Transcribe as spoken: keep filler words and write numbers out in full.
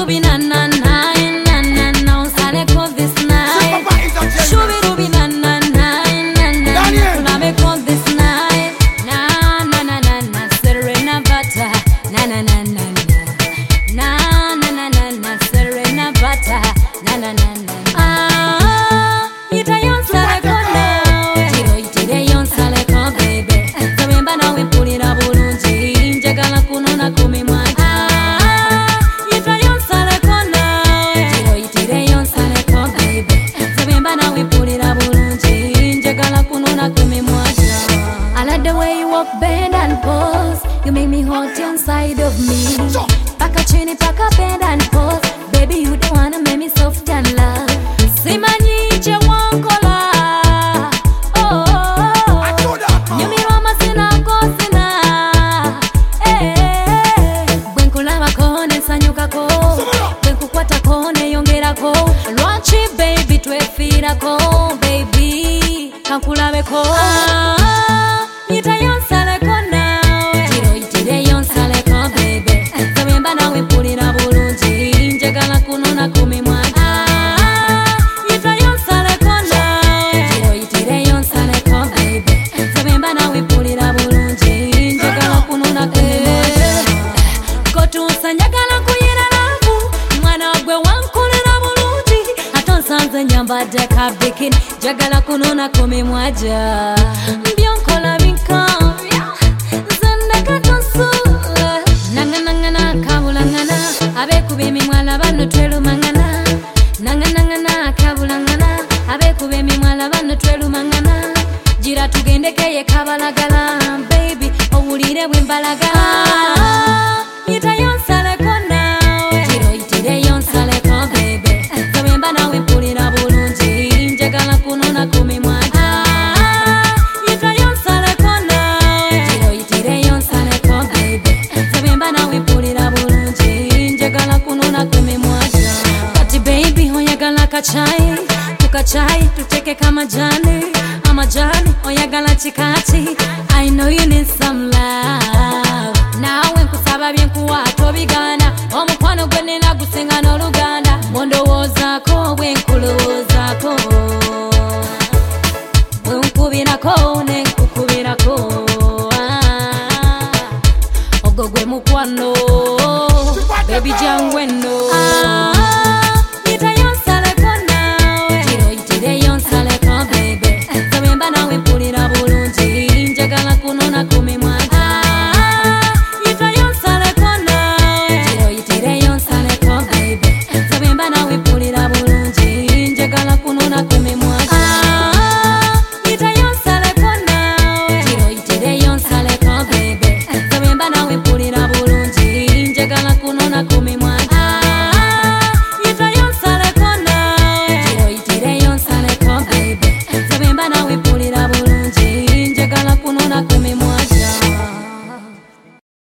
Shubidubi na na na na na na unsale call this night. Shubidubi na na na na na unsale call this night. Na na na na na Serena Bata. Na na na na na na na na na Serena Bata. Na na na na. Ah, ita yonsale kona. Tiro itire yonsale kona baby. Zamemba na wimpulira bulungi. Njagala kunona kumi mwaji. Ah, ita yonsale kona. Tiro itire yonsale kona baby. Zamemba na wimpulira bulungi. Njagala kunona kumi mwaji. I like the way you walk, bend and pose. You make me hot inside of me. Paka chini, paka bend and pose. Baby, you don't wanna make me soft and love. Simanyi che wankola. Oh, oh, oh. Nyumi roma sina kosina. Eh, bwenkula bakone sanyuka ko. Bwenkukwata kone yongera ko. Lwachi baby twefira ko. Baby, kankulabe ko. Ah, ita yonsale kona. Tiro itire yonsale ko baby. Zamemba na wimpulira bulungi. Njagala kunona kumi mwaji. Ah, ita yonsale kona. Tiro itire yonsale ko baby. Zamemba na wimpulira bulungi. Njagala kunona kumi mwaji. Kotusa njagala kuyira lavu. Mwana gwe wankolera bulungi. Atonsanze nyambadde ka bikini. Njagala kunona kumi mwaji. Byonkola binkambya. Nze katonsuula. Nanga nanga na kabulangana. Abekuba emimwala bano twelumangana. Nanga nanga na kabulangana. Abekuba emimwala bano twelumangana. Gira tugendekeye kabalagala. Baby, owulire bwe mbalagala. Ita yonsale kona. Tiro itire yonsale ko baby. Zamemba nawe mpulira bulungi. Njagala kunona kumi mwaji. Ah, ita yonsale kona. Tiro itire yonsale ko baby. Zamemba nawe mpulira bulungi. Njagala kunona kumi mwaji. Kati baby oyagala kachai. Tukachai tuteke kama jani. Amajani oyagala chikati. I know you need some love. Nawe nkusaba byenkuwa tobigana. Omukwano gwe nina gusinga n'oluganda. Mondowoozaako bwe nkulowoozaako. Bwe nkubirako ne nkukubirako. Ah, ogwo gwe mukwano. Baby jangwe no. Ah,